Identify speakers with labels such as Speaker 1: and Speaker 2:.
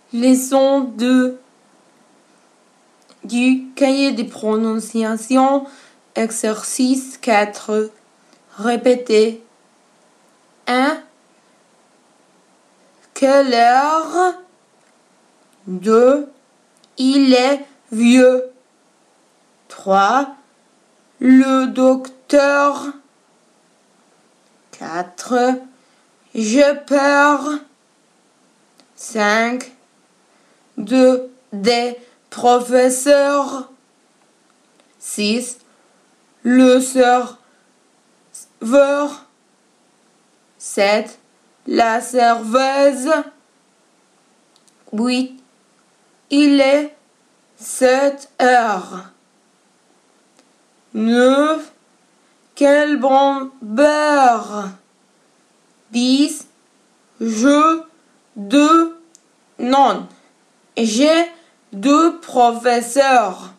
Speaker 1: Leçon 2 du cahier des prononciations, exercice 4. Répétez. 1. Quelle heure? 2. Il est vieux. 3. Le docteur. 4. J'ai peur. 5. Des professeurs. 6. Le serveur. 7. La serveuse. 8. Il est 7 heures. 9. Quel bon beurre. 10. Non. J'ai 2 professeurs.